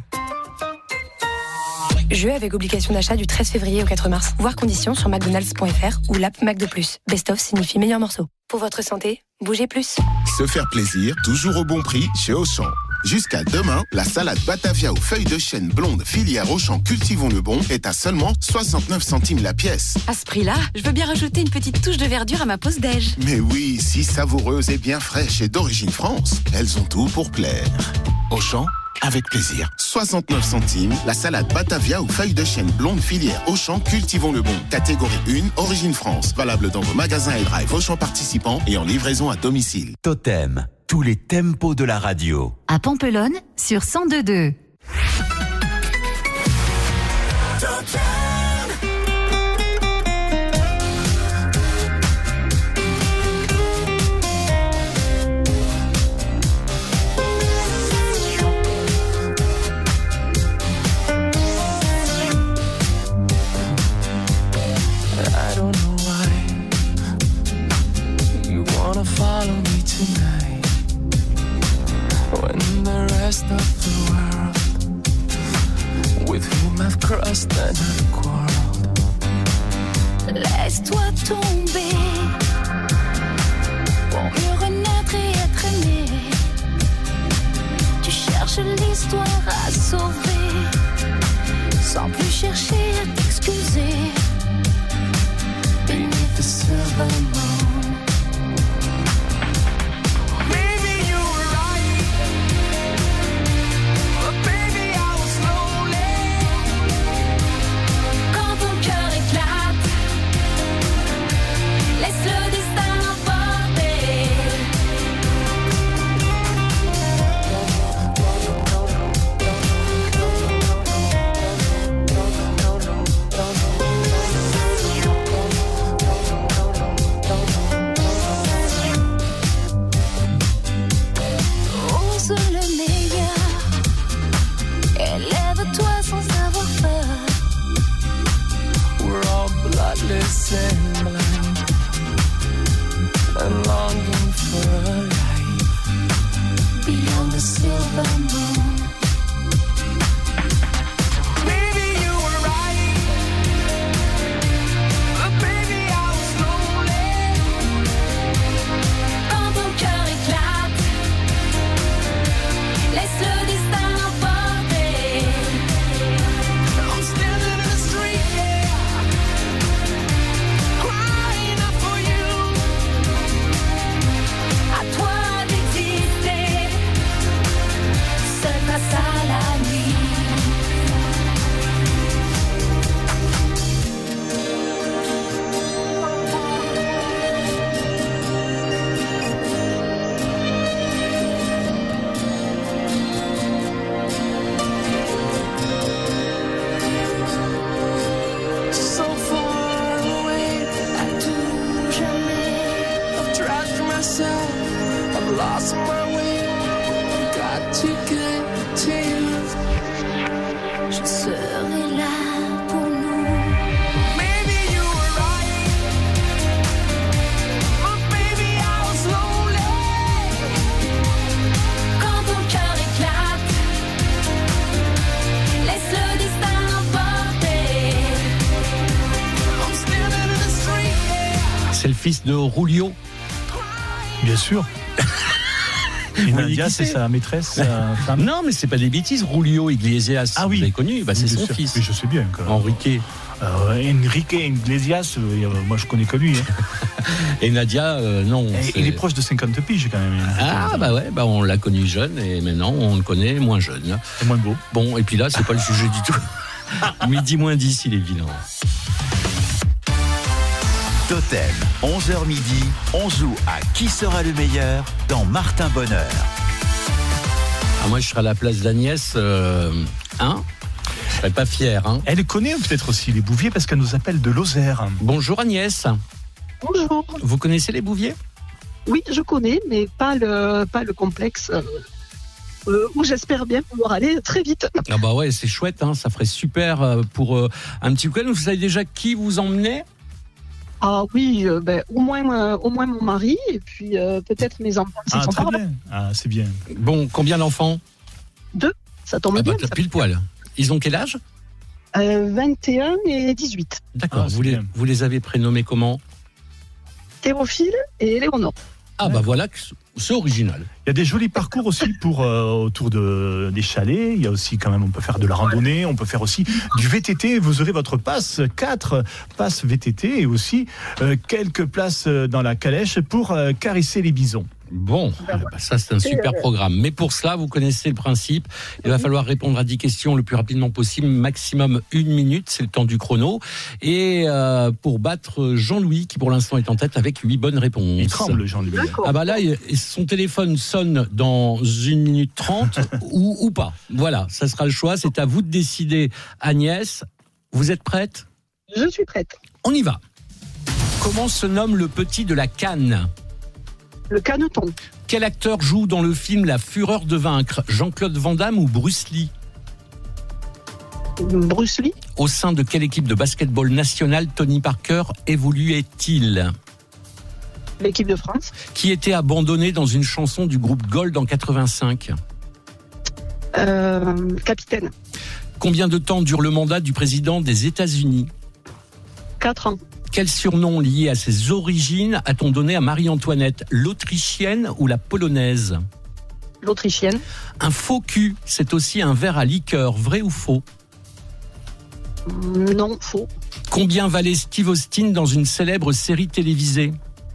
Jeu avec obligation d'achat du 13 février au 4 mars. Voir conditions sur mcdonalds.fr ou l'app McDo+. Best-of signifie meilleur morceau. Pour votre santé, bougez plus. Se faire plaisir, toujours au bon prix chez Auchan. Jusqu'à demain, la salade Batavia aux feuilles de chêne blonde filière Auchan Cultivons le Bon est à seulement 69 centimes la pièce. À ce prix-là, je veux bien rajouter une petite touche de verdure à ma pause déj. Mais oui, si savoureuse et bien fraîche et d'origine France, elles ont tout pour plaire. Auchan, avec plaisir. 69 centimes, la salade Batavia aux feuilles de chêne blonde filière Auchan Cultivons le Bon. Catégorie 1, origine France. Valable dans vos magasins et drive Auchan participants et en livraison à domicile. Totem, tous les tempos de la radio. À Pampelonne, sur 102.2. Follow me tonight when the rest of the world with whom I've crossed and I've quarreled. Laisse-toi tomber pour mieux renaître et être aimé. Tu cherches l'histoire à sauver sans plus chercher à t'excuser. Beneath the silver moon. And blind and longing for a life beyond the silver moon. Maybe you were right, but baby I was lonely. Quand ton cœur éclate, laisse le destin l'emporter. I'm standing in the street, yeah, crying out for you. À toi d'exister, seul face à la nuit. So far away, À tout jamais, I've trapped myself, I've lost my way. Got to get to you. je serai là pour nous. Maybe you were right, but baby I was lonely. Quand ton cœur éclate, laisse le destin l'emporter. I'm standing in the street, yeah, fils de Rulio. Bien sûr. Et Vous Nadia, voyez qui c'est sa maîtresse, sa femme. Non, mais c'est pas des bêtises. Rulio Iglesias, Ah oui. vous l'avez connu, bah, c'est Bien son sûr. fils. Mais je sais bien. Enrique. Enrique Iglesias, moi je connais que lui. Et Nadia, non. Il est proche de 50 piges quand même. Ah bah ouais, bah on l'a connu jeune et maintenant on le connaît moins jeune. Et moins beau. Bon, et puis là, c'est pas le sujet du tout. Midi moins 10, il est vilain. Totem, 11h midi, on joue à Qui sera le meilleur dans Martin Bonheur. Ah, moi, je serai à la place d'Agnès, hein. Je serais pas fier, hein. Elle connaît peut-être aussi les Bouviers parce qu'elle nous appelle de Lozère. Bonjour Agnès. Bonjour. Vous connaissez les Bouviers ? Oui, je connais, mais pas le complexe où j'espère bien pouvoir aller très vite. Ah bah ouais, c'est chouette, hein. Ça ferait super pour un petit week-end. Vous savez déjà qui vous emmenez ? Ah oui, au moins mon mari et puis peut-être mes enfants. Ah, très bien. Ah, c'est bien. Bon, combien d'enfants ? 2, ça tombe Ah bah, bien. t'as pile poil. Ils ont quel âge ? 21 et 18. D'accord, vous les avez prénommés comment ? Théophile et Léonore. Ah bah voilà, c'est original. Il y a des jolis parcours aussi pour autour des chalets. Il y a aussi quand même, on peut faire de la randonnée, on peut faire aussi du VTT. Vous aurez votre passe, 4 passes VTT et aussi quelques places dans la calèche pour caresser les bisons. Bon, bah ça c'est un super programme. Mais pour cela, vous connaissez le principe. Il va falloir répondre à 10 questions le plus rapidement possible, maximum 1 minute, c'est le temps du chrono. Et pour battre Jean-Louis, qui pour l'instant est en tête avec 8 bonnes réponses. Il tremble, Jean-Louis. Ah bah là, son téléphone sonne dans 1 minute 30 ou pas. Voilà, ça sera le choix. C'est à vous de décider. Agnès, vous êtes prête ? Je suis prête. On y va. Comment se nomme le petit de la Canne ? Le caneton. Quel acteur joue dans le film La Fureur de vaincre ? Jean-Claude Van Damme ou Bruce Lee ? Bruce Lee. Au sein de quelle équipe de basketball nationale Tony Parker évoluait-il ? L'équipe de France. Qui était abandonné dans une chanson du groupe Gold en 85 ? Capitaine. Combien de temps dure le mandat du président des États-Unis ? 4 ans. Quel surnom lié à ses origines a-t-on donné à Marie-Antoinette ? L'Autrichienne ou la Polonaise ? L'Autrichienne. Un faux cul, c'est aussi un verre à liqueur, vrai ou faux ? Non, faux. Combien valait Steve Austin dans une célèbre série télévisée ?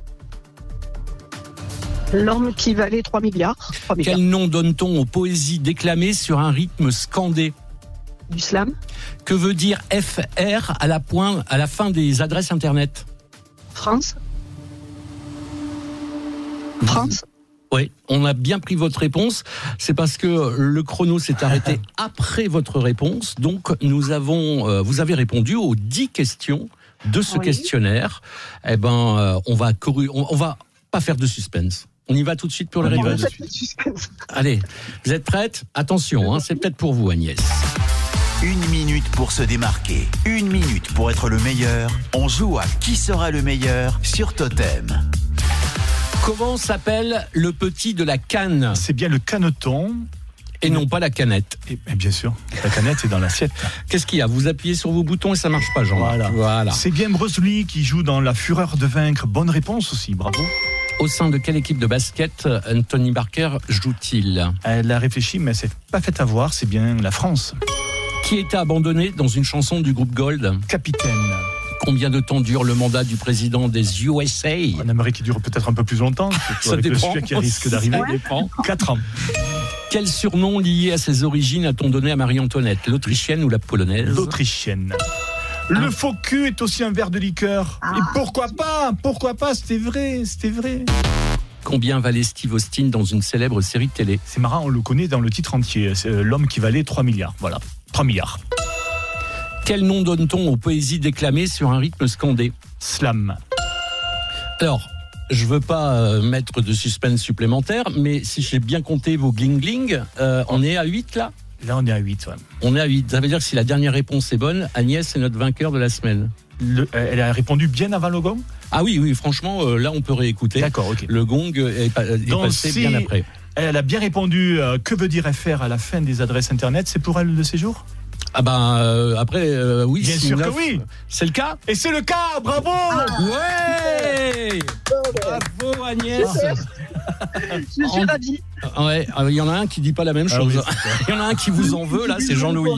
L'homme qui valait 3 milliards. 3 milliards. Quel nom donne-t-on aux poésies déclamées sur un rythme scandé ? Du slam. Que veut dire FR à la fin des adresses internet ? France. France. Oui, on a bien pris votre réponse. C'est parce que le chrono s'est arrêté après votre réponse. Donc, vous avez répondu aux 10 questions de ce questionnaire. Eh ben, on va pas faire de suspense. On y va tout de suite pour les réponses. Allez, vous êtes prêtes ? Attention, c'est peut-être pour vous, Agnès. 1 minute pour se démarquer, 1 minute pour être le meilleur. On joue à Qui sera le meilleur sur Totem. Comment s'appelle le petit de la canne ? C'est bien le caneton. Et non pas la canette. Et bien sûr, la canette est dans l'assiette. Qu'est-ce qu'il y a ? Vous appuyez sur vos boutons et ça marche pas, Jean. Voilà. C'est bien Bruce Lee qui joue dans La Fureur de vaincre. Bonne réponse aussi, bravo. Au sein de quelle équipe de basket Tony Parker joue-t-il ? Elle a réfléchi, mais elle s'est pas fait avoir. C'est bien la France. Qui était abandonné dans une chanson du groupe Gold ? Capitaine. Combien de temps dure le mandat du président des USA ? On aimerait qu'il dure peut-être un peu plus longtemps. Ça dépend. Qui risque d'arriver. Ça dépend. 4 ans. Quel surnom lié à ses origines a-t-on donné à Marie-Antoinette ? L'Autrichienne ou la Polonaise ? L'Autrichienne. Le faux cul est aussi un verre de liqueur. Et pourquoi pas, c'était vrai. Combien valait Steve Austin dans une célèbre série de télé ? C'est marrant, on le connaît dans le titre entier. C'est l'homme qui valait 3 milliards. Voilà, 3 milliards. Quel nom donne-t-on aux poésies déclamées sur un rythme scandé ? Slam. Alors, je veux pas mettre de suspense supplémentaire, mais si j'ai bien compté vos gling-gling, on est à 8 là ? Là, on est à 8, ouais. On est à 8. Ça veut dire que si la dernière réponse est bonne, Agnès est notre vainqueur de la semaine. Elle a répondu bien avant le gong ? Ah oui, franchement, là, on peut réécouter. D'accord, ok. Le gong est passé bien après. Elle a bien répondu que veut dire FR à la fin des adresses internet, c'est pour elle le séjour ? Après, oui. Bien sûr 6-9. que oui. C'est le cas. Et c'est le cas, bravo. Ouais. Bravo Agnès. Je suis ravie. Ouais, il y en a un qui dit pas la même chose. oui, Il y en a un qui vous en veut là, c'est Jean-Louis.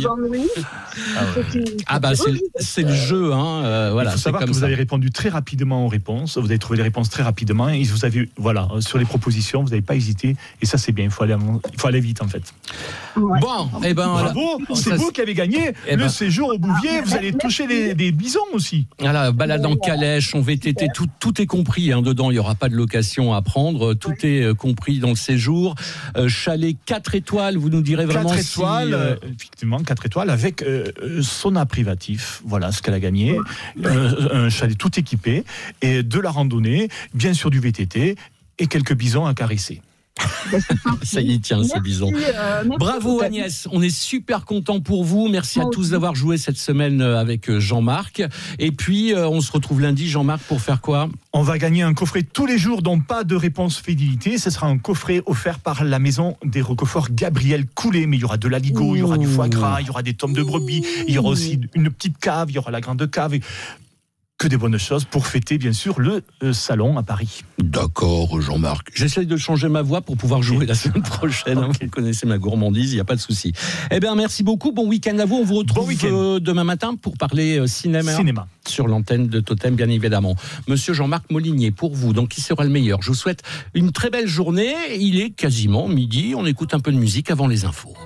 C'est le jeu, hein. Voilà. Il faut savoir c'est que comme vous ça. avez répondu très rapidement aux réponses. Vous avez trouvé les réponses très rapidement et vous avez, voilà, sur les propositions, vous n'avez pas hésité. Et ça, c'est bien. Il faut aller vite, en fait. Bon, et ben bravo. C'est vous qui avez gagné le séjour au Bouvier. Vous allez toucher des bisons aussi. Voilà, balade en calèche, en VTT, tout est compris hein, dedans. Il n'y aura pas de location à prendre. Tout est compris dans le séjour. Chalet 4 étoiles, vous nous direz vraiment 4 étoiles, effectivement, 4 étoiles avec sauna privatif. Voilà ce qu'elle a gagné. Un chalet tout équipé et de la randonnée, bien sûr du VTT et quelques bisons à caresser. Ça y est, tiens, ces bisons. Bravo Agnès, on est super content pour vous. Merci à tous d'avoir joué cette semaine avec Jean-Marc. Et puis, on se retrouve lundi, Jean-Marc, pour faire quoi ? On va gagner un coffret tous les jours, dont pas de réponse fidélité. Ce sera un coffret offert par la maison des roqueforts Gabriel Coulet. Mais il y aura de l'aligot, il y aura du foie gras, il y aura des tomes de brebis, il y aura aussi une petite cave, il y aura la grande cave. Que des bonnes choses pour fêter, bien sûr, le salon à Paris. D'accord, Jean-Marc. J'essaye de changer ma voix pour pouvoir jouer la semaine prochaine. Hein. Vous connaissez ma gourmandise, il n'y a pas de souci. Eh bien, merci beaucoup. Bon week-end à vous. On vous retrouve demain matin pour parler cinéma. Sur l'antenne de Totem, bien évidemment. Monsieur Jean-Marc Molinier, pour vous, donc qui sera le meilleur ? Je vous souhaite une très belle journée. Il est quasiment midi. On écoute un peu de musique avant les infos.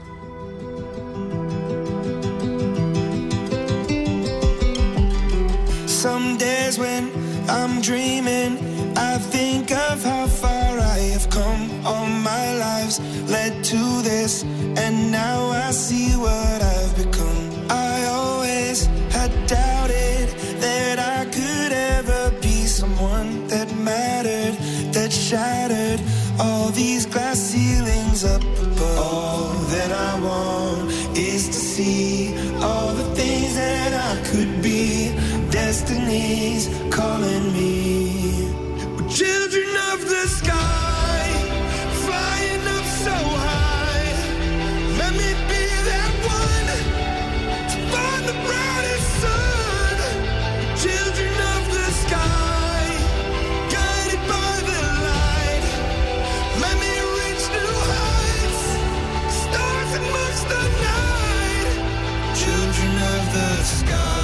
Some days when I'm dreaming, I think of how far I have come. All my lives led to this, and now I see what I've become. I always had doubted that I could ever be someone that mattered, that shattered all these glass ceilings up above. All that I want is to see all the things that I could be. Destiny's calling me. We're children of the sky, flying up so high. Let me be that one to find the brightest sun. Children of the sky, guided by the light. Let me reach new heights, stars amongst the night. Children of the sky.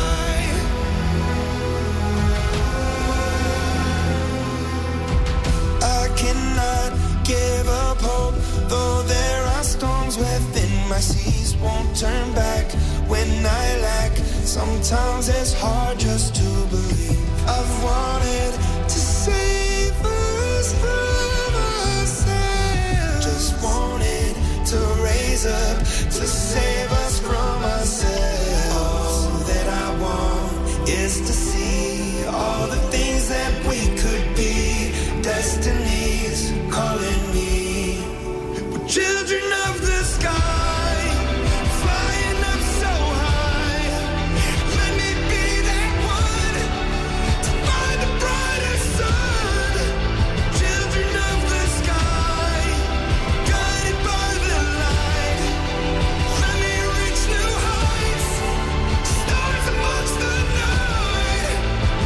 Cannot give up hope, though there are storms within my seas. Won't turn back when I lack. Sometimes it's hard just to believe. I've wanted to save us from ourselves. Just wanted to raise up to save us from ourselves. All that I want is to see all the things that we could be. Destiny's calling me. We're children of the sky, flying up so high. Let me be that one to find the brightest sun. Children of the sky, guided by the light. Let me reach new heights, stars amongst the night.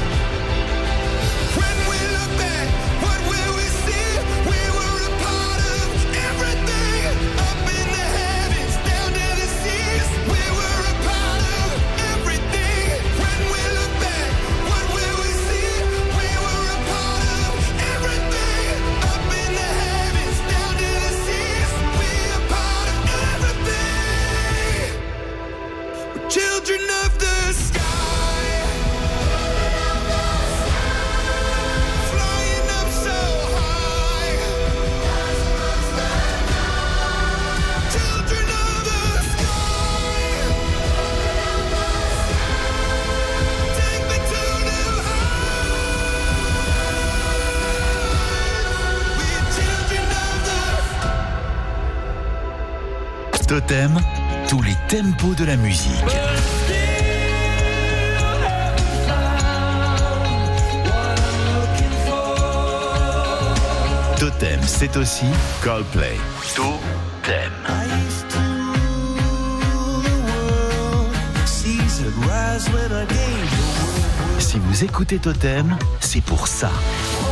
When we look back, what will we see? We were a part of everything. Up in the heavens, down to the seas. We were a part of everything. When we look back, what will we see? We were a part of everything. Up in the heavens, down to the seas. We are part of everything. We're children of the sky. Flying up so high. Children of the sky. Take me to new heights. We're children of the Totem, tous les tempos de la musique. Totem, c'est aussi Coldplay. Totem. I used to rule the world realize when I gave the world. Si vous écoutez Totem, c'est pour ça.